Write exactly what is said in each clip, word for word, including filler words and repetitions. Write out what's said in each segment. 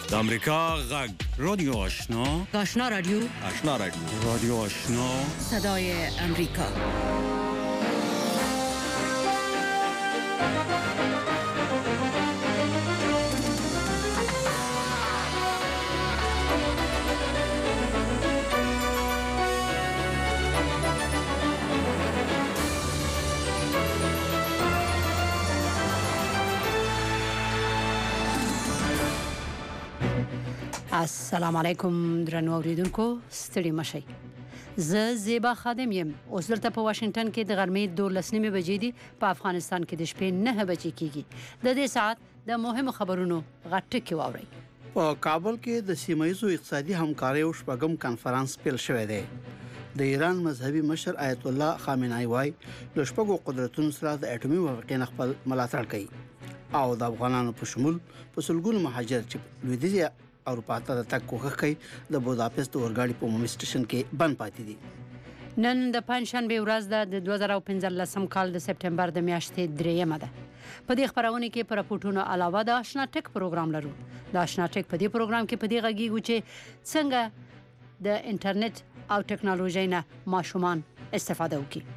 د امریکا غږ رادیو آشنا آشنا رادیو آشنا رادیو رادیو آشنا صدای امریکا. السلام علیکم درنو اوریدونکو، ستړي مشئ. زه زیبا خادم یم. اوس دلته په واشنگټن کې د غرمې دولس نیمې بجې دي، په افغانستان کې د شپې نهه بجې کېږي. د دې ساعت د مهمو خبرونو غټ ټکي واورئ. په کابل کې د سیمه‌ییزو اقتصادي همکاریو شپږم کانفرنس پیل شوی دی. د ایران مذهبي مشر آیت الله خامنه‌ای وایي له شپږو قدرتونو سره د اټومي موافقې خپل ملاتړ کوي او د افغانانو په شمول په سلګونو مهاجر چې لویدیځ اروپا ته تک کوښښ کوي د بوداپست اورګاډي په عمومي سټیشن کې بند پاتې دي. نن د پنځشنبه ورځ ده، د دوه زره پنځلسم کال د سپټمبر د میاشتې دریمه ده. په دې خبرونه کې پر راپورټونو علاوه د آشنا ټک پروګرام لرو. د آشنا ټک په دې پروګرام کې په دې غږیږو چې څنګه د انټرنیټ او ټکنالوژي نه ماشومان استفاده وکړي.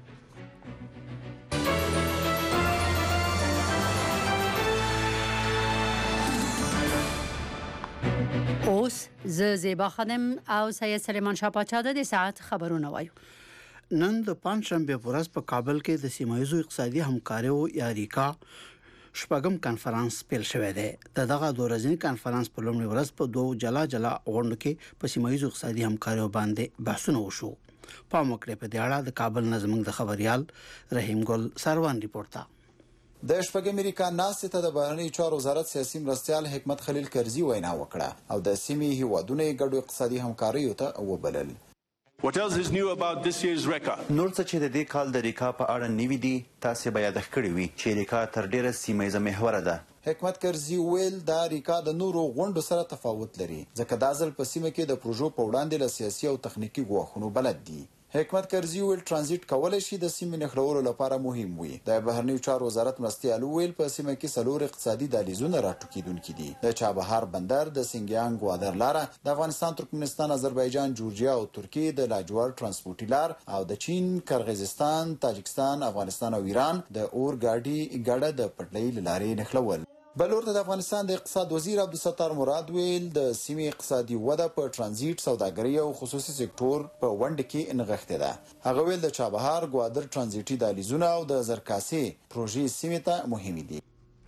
اوس زه زیبا خادم او سید سلیمان شاه پاچا د ساعت خبرونه وایو. نن د پنځشنبه ورځ په کابل کې د سیمه‌ییزو اقتصادي همکاریو یا ریکا شپږم کانفرنس پیل شوی دی. د دغه دوه ورځني کانفرنس په لومړي ورځ په دوه جلا جلا غونډو کې په سیمه‌ییزو اقتصادي همکاریو باندې بحثونه وشو. په موکړه په دې اړه د کابل نظم د خبريال رحیم ګل سروان ریپورت. د شپږم امریکا ناستې ته د بهرنی چارو وزارت سیاسي مرستیال حکمت خلیل کرزي وینا وکړه او د سیمې هیوادونو ګډو اقتصادي همکاریو ته وبلل. What else is new about this year's RECA? نور څه چې د دې کال د ریکا په اړه نوي دي تاسو به یاد کړی وي چې ریکا تر ډیره سیمه‌ییزه محور ده. حکمت کرزي ویل دا ریکا د نورو غونډو سره تفاوت لري ځکه دا ځل په سیمه کې د پروژو په وړاندې له سیاسي او تخنیکی ګواښونو بلد دي. حکمت کرزي ویل ترانزیت کولای شي د سیمې نښلولو لپاره مهم وي. د بهرنی چارو وزارت مرستیال ویل په سیمه کې څلور اقتصادي دهلیزونه راټوکیدونکي دي. د چابهار بندر، د سنگیان ګوادر لاره، د افغانستان، ترکمنستان، آذربایجان، جورجیا او ترکیه د لاجوړ ترانسپورټي لار او د چین، کرغیزستان، تاجکستان، افغانستان او ایران د اورګاډي ګډه د پټلۍ لارې نښلول. بلور ته د افغانستان د اقتصاد وزیر عبدالستار مراد ویل د سیمې اقتصادي وده په ترانزیت، سوداګرۍ او خصوصي سکتور په ونډه کې نغښتې ده. هغه ویل د چابهار ګوادر ترانزیتي دهلیزونه او د زرکاسي پروژې سیمې ته مهمې دي.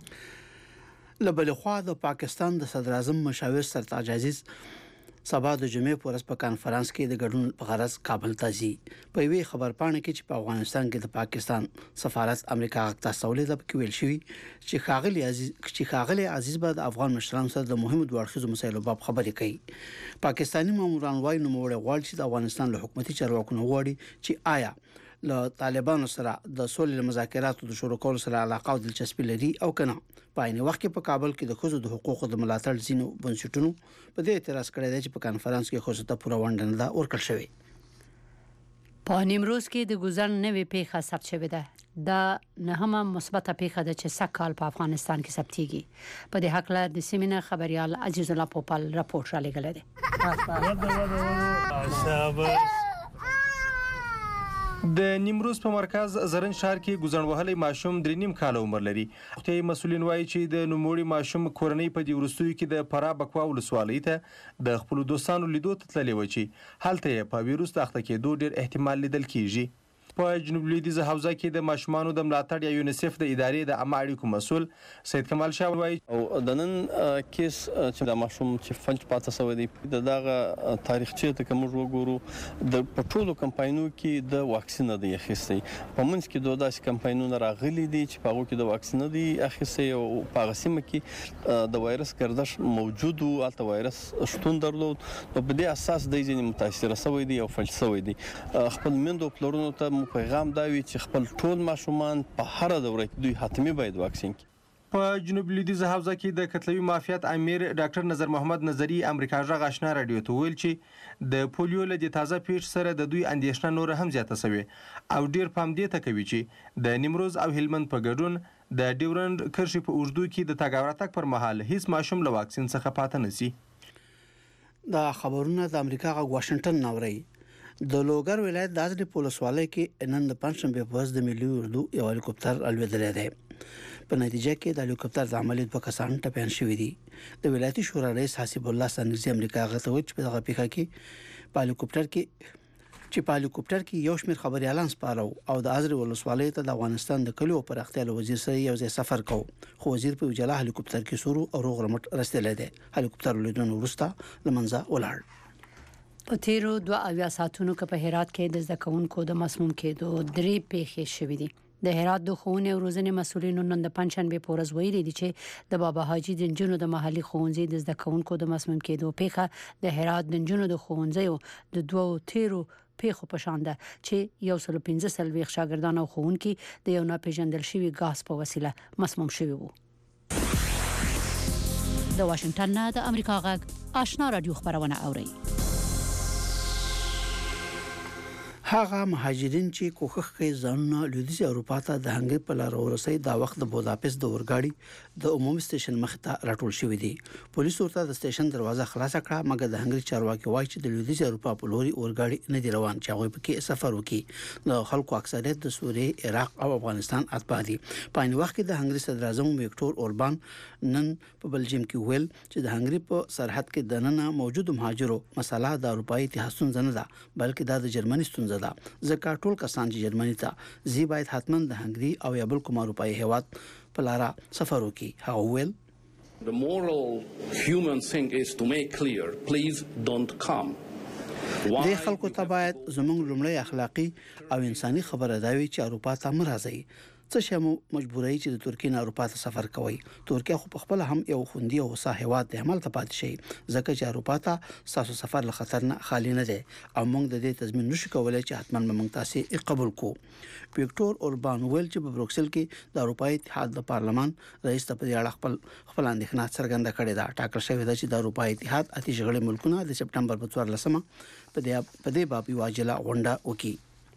له بلې خوا د پاکستان د صدر اعظم مشاور سرتاج عزیز سبا د جمعې په ورځ په کانفرنس کې د ګډون په غرض کابل ته ځي. په یوې خبرپاڼه کې چې په افغانستان کې د پاکستان سفارت امریکا غږ تسولې د ویل شوی چې ښاغلي عزیز چې ښاغلي عزیز به د افغان مشرانو سره د مهمو دوه اړخیزو مسایلو باب خبرې کوي. پاکستاني ماموران وايي نوموړی غواړي چې د افغانستان له حکومتي چارواکو غواړي چې آیا له طالبانو سره د سولې مذاکراتو د شروع کولو سره علاقه او دلچسپي لري او کنه. په عین وخت کې په کابل کې د ښځو د حقوقو د ملاتړ ځینو بنسټونو په دې اعتراض کړی دی چې په کانفرنس کې ښځو ته پوره ونډه نه ده ورکړل شوې. په نیمروز کې د ګذر نوې پیښه ثبت شوې ده. دا نهمه مثبته پیښه ده چې سږ کال په افغانستان کې ثبتېږي. په دې هکله د سیمینار خبريال عزیز الله پوپل راپورټ را لېږلی دی. د نیمروز په مرکز زرن ښار کې ګوزن وهلی ماشوم درې نیم کاله عمر لري. روغتیایي مسؤلین وایي چې د نوموړي ماشوم کورنۍ په دې وروستیو کې د فراه بکوا ولسوالۍ ته د خپلو دوستانو لیدو ته تللې وه چې هلته یې په ویروس د اخته کېدو ډېر احتمال لیدل کېږي. په جنوب لویدیځه حوزه کې د ماشومانو د ملاتړ یا یونیسف د ادارې د عامه اړیکو مسؤل سید کمال شاه وایي او د نن کیس چې د ماشوم چې فلج پاتې شوی دی د دغه تاریخچې ته کوم وګورو د پټولو کمپاینونو کې د واکسین دی اخیستی. په منځ کې دوه داسې کمپاینونه راغلي دي چې په هغو کې د واکسین دی اخیستی او په هغه سیمه کې د وایرس گردش موجود و، هلته وایرس شتون درلود. نو په دې اساس دی ځینې متاثره شوی دی او فلج شوی دی. خپل میندو پلرونو ته پیغام دا وی چې خپل ټول ماشومان په هر دوره کې دوی حتمی باید واکسین کړي. په جنوب لویدیځه حوزه کې د کتلوي معافیت امیر ډاکټر نظر محمد نظری امریکا غږ آشنا رادیو ته ویل چې د پولیو له دې تازه پیښ سره د دوی اندېښنه نور هم زیاته شوې او ډیر پام دې ته کوي چې د نیمروز او هلمند په ګډون د ډیورند کرښې په اوږدو کې د تګ او راتګ پر مهال هیڅ ماشوم له واکسین څخه پاتې نشي. دا خبرونه د امریکا غ واشنگټن ناوړي. د لوګر ولایت د ازري پولیسوالۍ کې نن د پنځشنبه په ورځ د ملي اردو یو هلیکوپټر الوتلی دی. په نتیجه کې د هلیکوپټر د عملیات په کسان ټپيان شوي دي. د ولایتي شورا رئیس حسیب الله سنگزي امریکا غته وچ په دغه پیښه کې په هلیکوپټر کې چې په هلیکوپټر کې یو شمېر خبريالان سپارو او د ازري ولسوالۍ ته د افغانستان د کلیو پر اختیار وزیر سره یو ځای سفر کو. خو وزیر په وجلا هلیکوپټر کې سورو او روغ رمټ رسیدلی دی. هلیکوپټر لیدون ورسته لمنځه ولاړ. په تیرو دوه اویا ساعتونو کې په هرات کې د زده کوونکو د مسموم کېدو درې پیښې شوې دي. د هرات د ښوونې او روزنې مسولینو نن د پنځشنبه په ورځ ویلي دي چې د بابا حاجي د نجونو د محلي ښوونځي د زده کوونکو د مسموم کېدو پیښه د هرات د نجونو د ښوونځي د دوو تیرو پیښو په شان ده چې یو سل پنځه سلويخ شاګردان او ښوونکي د یو ناپېژندل شوي غاز په وسیله مسموم شوي وو. د واشنگټن نه د امریکا غږ آشنا رادیو خبرونه اوري. هغه مهاجرین چې کوښښ کوي ځانونه لویدیځ اروپا ته د هنګري په لار ورسوي دا وخت د بوداپست د اورګاډي د عمومي سټیشن مخ ته راټول شوی دی. پولیس ورته د سټیشن دروازه خلاصه کړه مګر د هنګري چارواکي وایي چې د لویدیځ اروپا په لوري اورګاډي نه دی روان چې هغه پکې سفر وکړي. د خلکو اکثریت د سوریې، عراق او افغانستان اتباع دي. په ان وخت کې د هنګري صدر اعظم ویکټور اوربان نن په بلجیم کې ویل چې د هنګري په سرحد کې د نن موجود مهاجرو مسله د اروپאי اتحاد ستونزه نه ده بلکې دا د جرمني ستونزه ده. ځکه ټول کسان چې جرمني ته زی باید حتماً د هنګري او یا بل کوم اروپאי هیواد په لار سفر وکړي. هغه ویل The moral human thing is to make clear please don't come. د خلکو ته باید زموږ لومړی اخلاقی او انساني خبره دا وي چې اروپا ته مرزي. څه شمو مجبورای چې د ترکیې نه اروپا ته سفر کوي. ترکیه خو په خپل هم یو خوندي او وسه هیواد د عمل ته پات شي ځکه چې اروپا ته ساسو سفر له خطر نه خالی نه دی او موږ د دې تضمین نشو کولای چې حتماً موږ تاسو قبول کو. ویکټور اوربان ویل چې په بروکسل کې د اروپאי اتحاد د پارلمان رئیس ته په اړه خپل خپل اندېښنه څرګنده کړې ده. ټاکل شوی دی چې د اروپאי اتحاد اتي شغلې ملکونه د سپټمبر په څوارلسمه په دې په دې باب یو عاجله غونډه وکړي.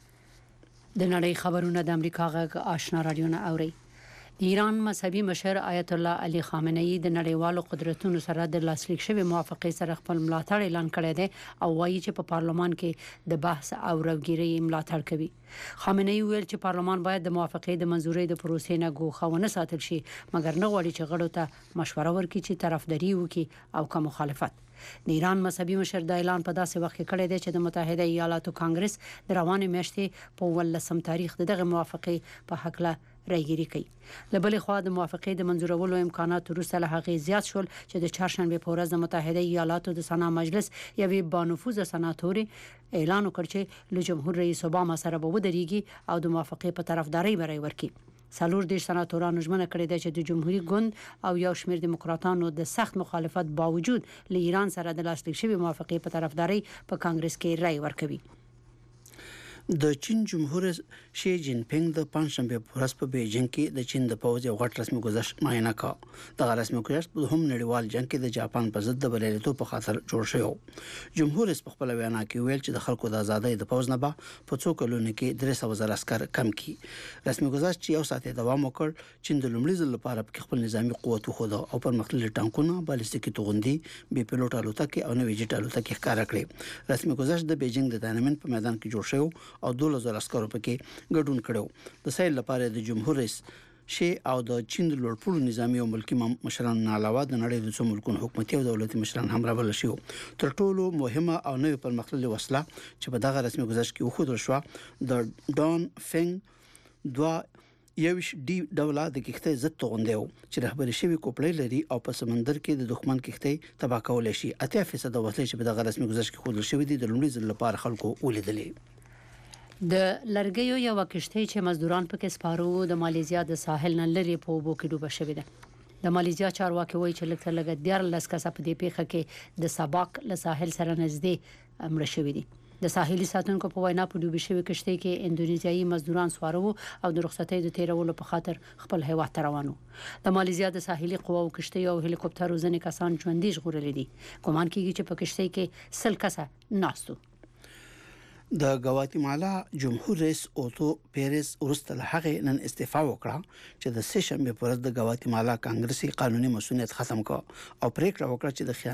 د نړۍ خبرونه د امریکا غږ آشنا رادیو نه اوري. د ایران مذهبي مشر آیت الله علي خامنه‌ای د نړیوالو قدرتونو سره د لاسلیک شوی موافقه سره خپل ملاتړ اعلان کړی دی او وایي چې په پارلمان کې د بحث او روګیري ملاتړ کوي. خامنه‌ای ویل چې پارلمان باید د موافقه د منزوري د پروسې نه ګوښونه ساتل شي مګر نه غواړي چې غړو ته مشوره ورکړي چې طرفداري وکړي او کوم مخالفت. د ایران مذهبي مشر د اعلان په داسې وخت کې کړی دی چې د متحده ایالاتو کانګرس د روانې میاشتې په ولسم تاریخ دغه موافقه په حق له راګيري کوي. لبلې خوا د موافقه د منزورولو امکانات وروسته له هغه زیات شول چې د چهارشنبه په ورځ د متحده ایالاتو د سنا مجلس یوې بانفوذ سناتوري اعلان وکړ چې له جمهور رئیس اوباما سره به ودرېږي او د موافقه په طرفداري برای ورکړي. څلور دیش سناتورانو ژمنه کړې ده چې د جمهوریت ګوند او یو شمېر دیموکراتانو د سخت مخالفت باوجود له ایران سره د لاسلیک شوی موافقه په طرفداري په کانګرس کې رائے ورکوي. د چین جمهور شي جین پینګ د پنځشنبه په ورځ په بیجینګ کې د چین د پوځ یو غټ رسمي گزارش معاینه کړ. د رسمي گزارش په هم نړیوال جنگ کې د جاپان په ضد د بریالیتوب په خاطر جوړ شوی. جمهور رئیس په خپل وینا کې ویل چې د خلکو د ازادۍ د پوځ نه به په څو کلونو کې درې سوه زره عسكر کم کړي. رسمي گزارش چې یو ساعت دوام وکړ چین د لومړي ځل لپاره په خپل نظامی قوت خو د او پرمختللي ټانکونه بالستیکي توغندي بي پيلوټ الوتکې او نوې جټ الوتکې ښکارا کړې. رسمي گزارش د بیجینګ د تانمن په میدان کې جوړ شو او دولس زره پکې ګډون کړو. د سیل لپاره د جمهور رئیس شي او د چین د لوړپوړو نظامی او ملکی مشران علاوه د نړۍ د څو ملکونو حکومتي او دولتي مشران هم راغلي شو. تر ټولو مهمه او نوې پرمختللې وسله چې په دغه رسمي گزارش کې وښودل شو د ډان فنګ دوا یوش ډي ډوله د کښتۍ ضد توغندې چې رهبري شوی کوپړې لري او په سمندر کې د دښمن کښتۍ تباہ کول شي. اتیا فیصد وسلې چې په دغه رسمي گزارش کې خودل شوی دي د لومړي ځل لپاره خلکو ولیدلې. د لرګیو یو کشتۍ چې مزدوران پکې سپارو د مالیزیا د ساحل نه لري په اوبو کې ډوبه شوې ده. د مالیزیا چارواکي وایي چې لکه لګ دیارلس کسه په دې پیښه کې د سباق له ساحل سره نږدې مړه شوي دي. د ساحلي ساتونکو په وینا په ډوبې شوې کشتۍ کې اندونیزیایي مزدوران سوارو او د رخصتۍ د تیرولو په خاطر خپل هیواد ته روانو. د مالیزیا د ساحلي قواو کشتۍ او هلیکوپټر ځنې کسان ژوندي ژغورل دي. ګومان کیږي چې په کشتۍ کې سل کسه ناستو. د ګواتیمالا جمهور رئیس اوتو پیرز ورسته هغه نن استعفا وکړه چې د سه شنبه پر ورځ د ګواتیمالا کانګرسي قانوني مسؤلیت ختم کړ او پریکړه وکړه چې د